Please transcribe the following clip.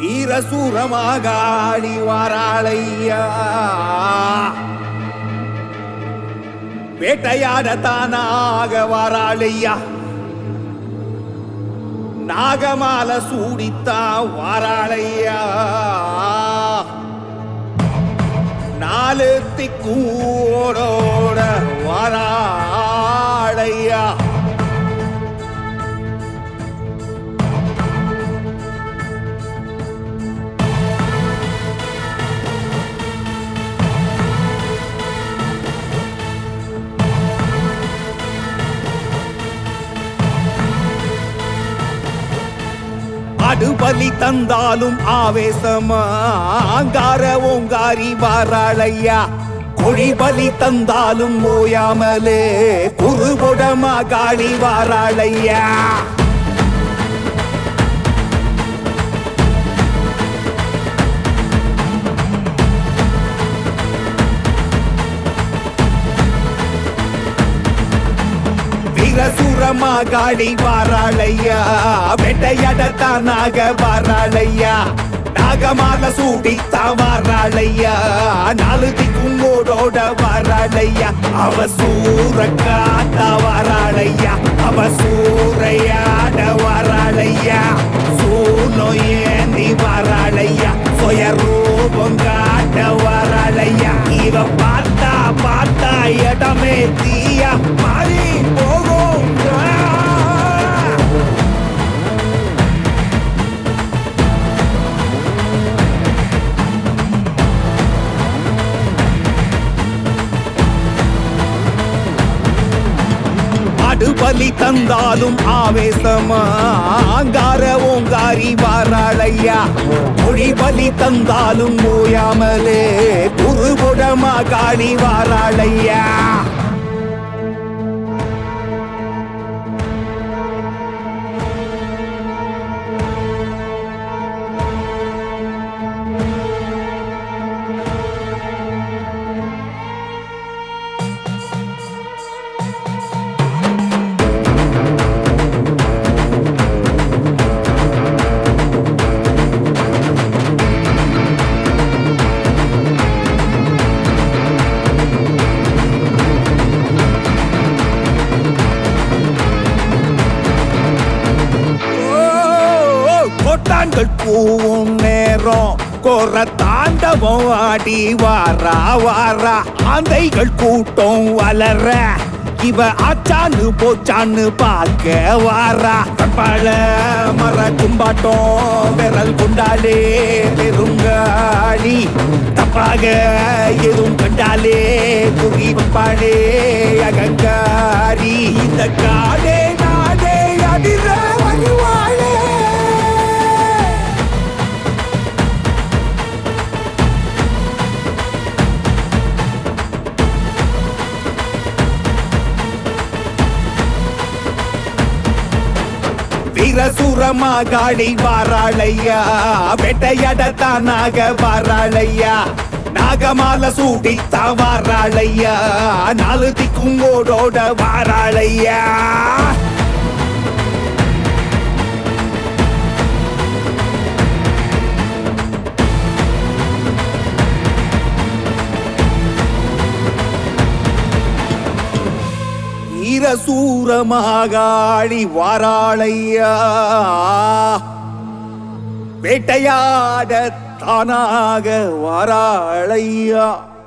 வீரசூரமாகாளி வாராளையா வேட்டையாடத்தானாக வாராளையா நாகமால சூடித்தா வாராளையா நாலு திக்கூடோட வாராளையா அடுபலி தந்தாலும் ஆவேசமா அங்கார ஓங்காரி வாராளையா கொடிபலி தந்தாலும் ஓயாமலே குருபொடமா காளி வாராளையா வீரசூரமாகாளி வாராளையா வேட்டையாடத்தானாக வாராளையா நாகமால சூடித்தா வாராளையா நாலு திக்குங்கோடோட வாராளையா அவ சூற காத்தா வாராளையா அவ சூறையாட வாராளையா சூனோ ஏந்தி வாராளையா சொய ரூபம் காட்ட வாராளையா இவ பார்த்தா பார்த்தா இடமே தீயா மாறி போகும் அடுபலி தந்தாலும் ஆவேசமா அங்கார ஓங்காரி வாராளையா மொழிபலி தந்தாலும் ஓயாமலே குருபொடமா காளி வாராளையா கொட்டான்கள் பூவும் நேரம் கோர தாண்டவம் ஆடி வாரா வாரா ஆந்தைகள் கூட்டம் வளர இவ ஆச்சான்னு போச்சான்னு பார்க்க வாரா பழ மர கும்பாட்டம் விரல் கொண்டாலே பெருங்காளி தப்பாக எதுவும் கண்டாலே புரி வைப்பாளே அகங்காரி இந்த காடே நாடே அதிர வருவாளே வீரசூரமாகாளி வாராளையா வேட்டையாடத்தானாக வாராளையா நாகமால சூடித்தா வாராளையா நாலு திக்குங்கோடோட வாராளையா வீரசூரமாகாளி வாராளையா வேட்டையாட தானாக வாராளையா